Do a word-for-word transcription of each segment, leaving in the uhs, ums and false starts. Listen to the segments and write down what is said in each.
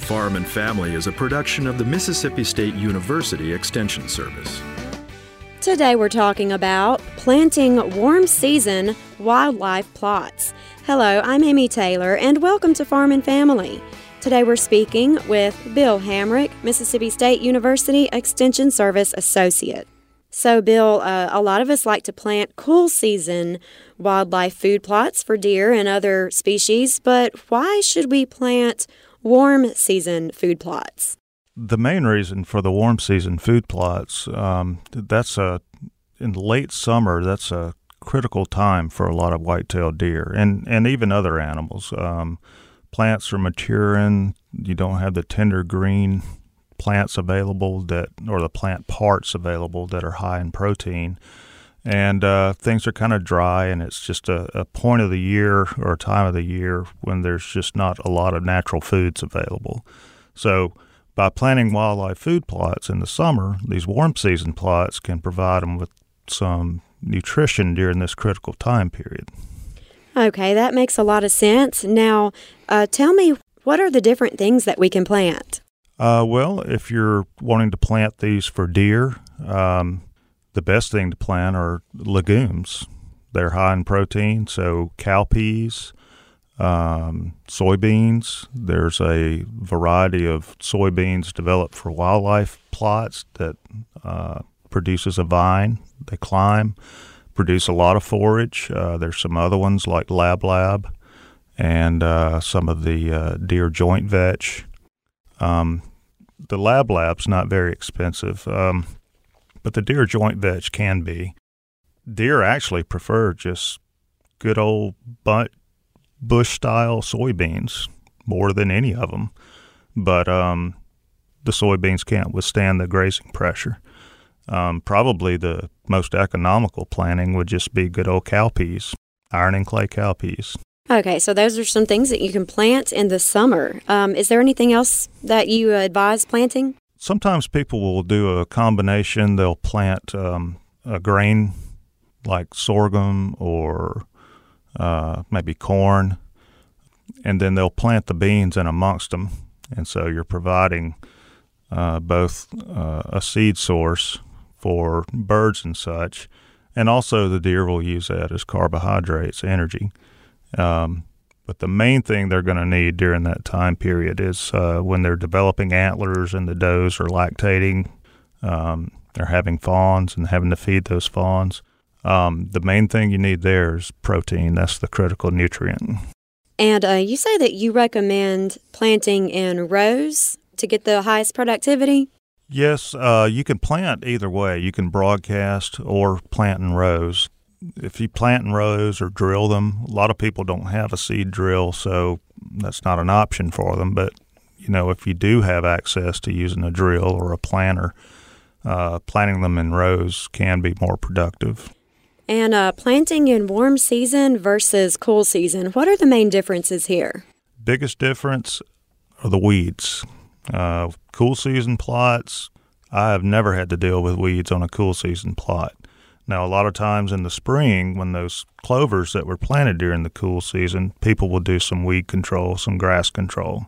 Farm and Family is a production of the Mississippi State University Extension Service. Today we're talking about planting warm season wildlife plots. Hello, I'm Amy Taylor, and welcome to Farm and Family. Today we're speaking with Bill Hamrick, Mississippi State University Extension Service Associate. So, Bill, uh, a lot of us like to plant cool season wildlife food plots for deer and other species, but why should we plant warm season food plots? The main reason for the warm season food plots, um, that's a, in late summer, that's a critical time for a lot of white-tailed deer and, and even other animals. Um, plants are maturing, you don't have the tender green plants available that, or the plant parts available that are high in protein. And uh, things are kind of dry, and it's just a, a point of the year or a time of the year when there's just not a lot of natural foods available. So by planting wildlife food plots in the summer, these warm season plots can provide them with some nutrition during this critical time period. Okay, that makes a lot of sense. Now, uh, tell me, what are the different things that we can plant? Uh, well, if you're wanting to plant these for deer, um, the best thing to plant are legumes. They're high in protein, so cowpeas, um, soybeans. There's a variety of soybeans developed for wildlife plots that uh, produces a vine. They climb, produce a lot of forage. Uh, there's some other ones like Lab Lab and uh, some of the uh, deer joint vetch. Um, the Lab Lab's not very expensive. Um, But the deer joint vetch can be. Deer actually prefer just good old bush-style soybeans more than any of them. But um, the soybeans can't withstand the grazing pressure. Um, probably the most economical planting would just be good old cowpeas, iron and clay cowpeas. Okay, so those are some things that you can plant in the summer. Um, is there anything else that you advise planting? Sometimes people will do a combination. They'll plant um, a grain like sorghum or uh, maybe corn, and then they'll plant the beans in amongst them. And so you're providing uh, both uh, a seed source for birds and such, and also the deer will use that as carbohydrates, energy. Um, But the main thing they're going to need during that time period is uh, when they're developing antlers and the does are lactating, um, they're having fawns and having to feed those fawns. Um, the main thing you need there is protein. That's the critical nutrient. And uh, you say that you recommend planting in rows to get the highest productivity? Yes, uh, you can plant either way. You can broadcast or plant in rows. If you plant in rows or drill them, a lot of people don't have a seed drill, so that's not an option for them. But, you know, if you do have access to using a drill or a planter, uh, planting them in rows can be more productive. And uh, planting in warm season versus cool season, what are the main differences here? Biggest difference are the weeds. Uh, cool season plots, I have never had to deal with weeds on a cool season plot. Now, a lot of times in the spring, when those clovers that were planted during the cool season, people will do some weed control, some grass control.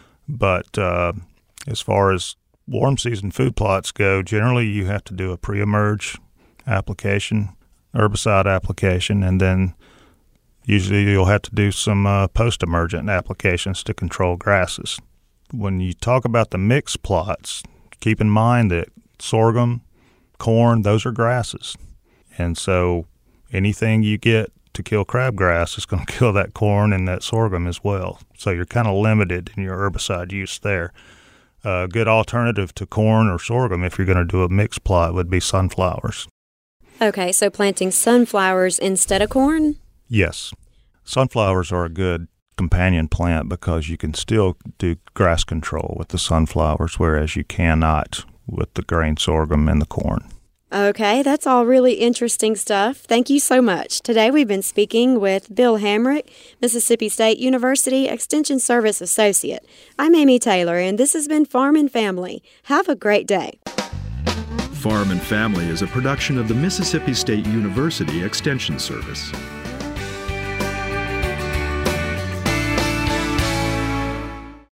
But uh, as far as warm season food plots go, generally you have to do a pre-emerge application, herbicide application, and then usually you'll have to do some uh, post-emergent applications to control grasses. When you talk about the mixed plots, keep in mind that sorghum, corn, those are grasses. And so anything you get to kill crabgrass is going to kill that corn and that sorghum as well. So you're kind of limited in your herbicide use there. A good alternative to corn or sorghum, if you're going to do a mixed plot, would be sunflowers. Okay, so planting sunflowers instead of corn? Yes. Sunflowers are a good companion plant because you can still do grass control with the sunflowers, whereas you cannot with the grain sorghum and the corn. Okay, that's all really interesting stuff. Thank you so much. Today we've been speaking with Bill Hamrick, Mississippi State University Extension Service Associate. I'm Amy Taylor, and this has been Farm and Family. Have a great day. Farm and Family is a production of the Mississippi State University Extension Service.